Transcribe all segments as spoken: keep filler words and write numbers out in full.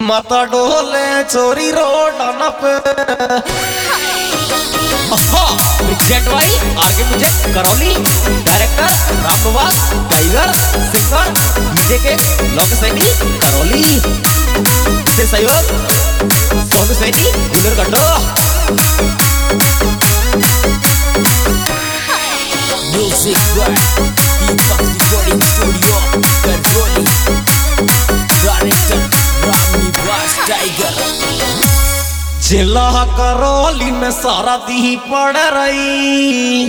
माता डोले चोरी रोड पे प्रेजेंट भाई आगे मुझे Karauli director Ramniwas Tiger singer DJ के लोक सैनी करौली से सहयोग सोनू सैनी गुलर गड्ढो music by Deepak recording studio Karauli director Ramniwas Tiger. जिला करौली में सारा दी पड़ रही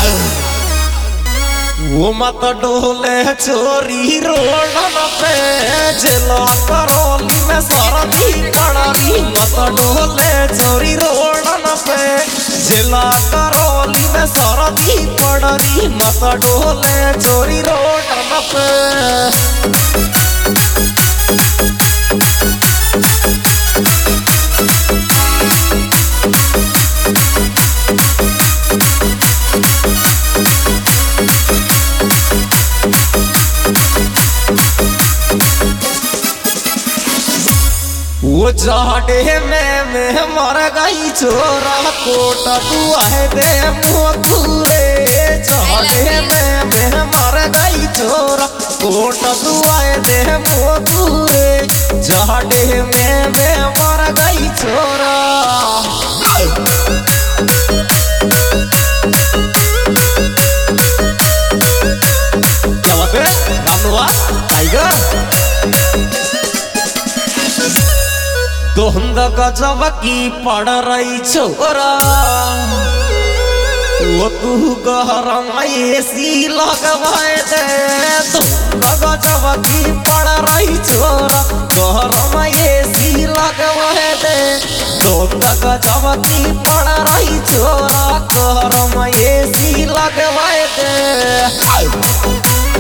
वो मत डोले चोरी रोड पे। जिला करौली में सारा दी पड़ रही मत डोले चोरी रोड पे। जिला करौली में सारा दी पड़ रही मत डोले चोरी रोड पे। वो जाडे में में मर गई छोरा कोट तू आए दे मुँह पूरे। जाडे में में मर गई छोरा कोट तू आए दे मुँह पूरे। जाडे में में मर गई छोरा क्या बात है रामनिवास टाइगर। धुंध गजब की पड़ रही छोरा वो तू गहरम एसी लगवाए दे। धुंध गजब की पड़ रही छोरा गहरम एसी लगवाए दे। धुंध गजब की पड़ रही छोरा गहरम एसी लगवाए दे।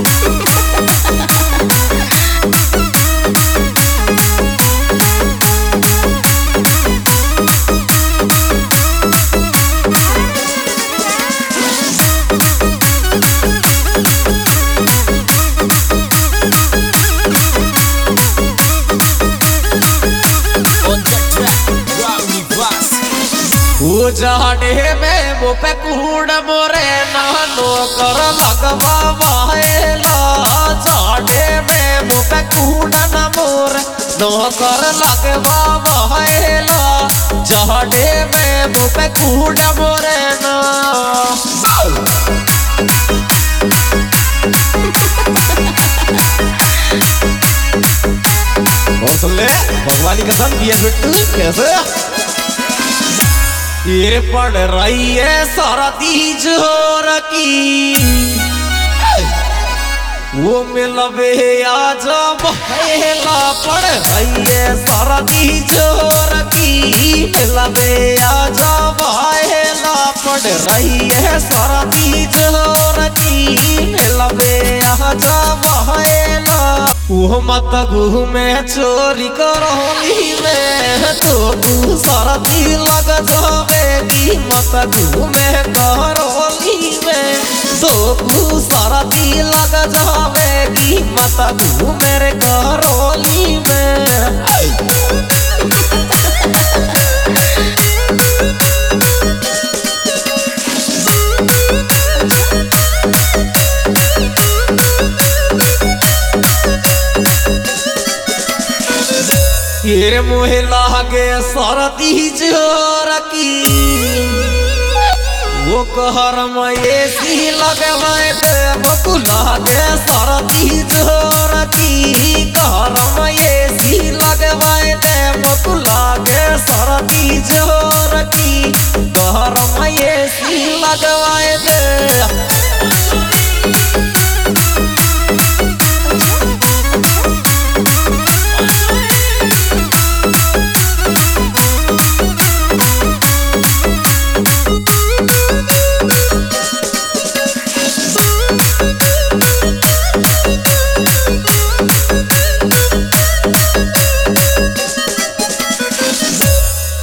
वो जाडे में वो पे कूड़ मोरे नानो कर लगवा वाहेला। जाडे में वो पे कूड़ न मोरे नो कर लगवा वाहेला। जाडे में वो पे कूड़ मोरे ना और सुन ले भगवानी कसम ये बिट्टू कैसे ये पड़ रही है सारा तीज हो रखी। वो मिलवे आज बहेला पड़ रही है सारा तीज हो रखी। मिलवे आज बहेला पड़ रही है सारा तीज हो रखी। मिलवे आज बहेला वो मत घूमे चोरी करौली में तो तू सारा दी लग जावेगी। मत घूमे करौली में तो तू सारा दी लग जावेगी। मत घूमे रे करौली में। ये मुहे लागे सरदी जोर की वो कहरम एसी लगवाए दे। बकु लागे सरदी जोर की कहरम एसी लगवाए दे। बकु लागे सरदी जोर की कहरम एसी लगवाए दे।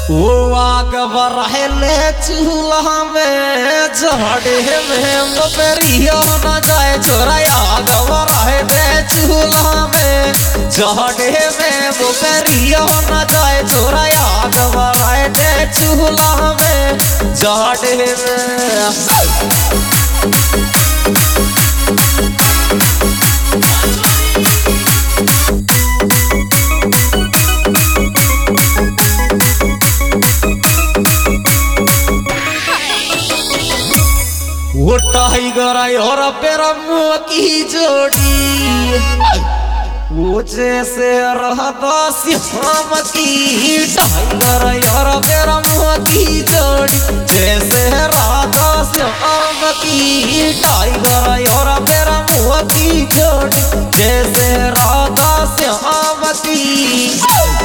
वो आग बरहले चूल्हा में झाड़े में मोपेरियो न जाए छोरा आग बरहले चूल्हा में झाड़े में मोपेरियो न जाए छोरा आग बरहले चूल्हा में झाड़े में वो टाइगर और पेरमुआ की जोड़ी वो जैसे रहता श्याम की टाइगर और पेरमुआ की जोड़ी जैसे राधा श्याम की टाइगर और पेरमुआ की जोड़ी जैसे राधा श्याम की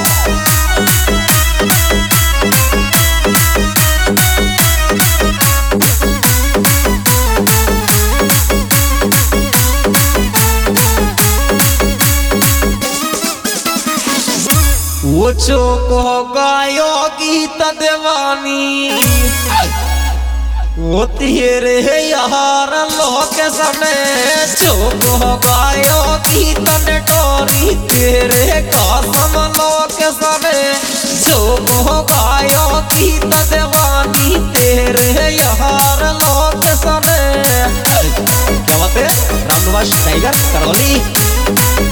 वो चोको गायो गीत देवानी वो तेरे यार लोक समय चोको गायो गीत नटोरी तेरे कसम लोक समय चोको गायो गीत देवानी तेरे यार लोक समय। क्या बात है राम निवास टाइगर करौली।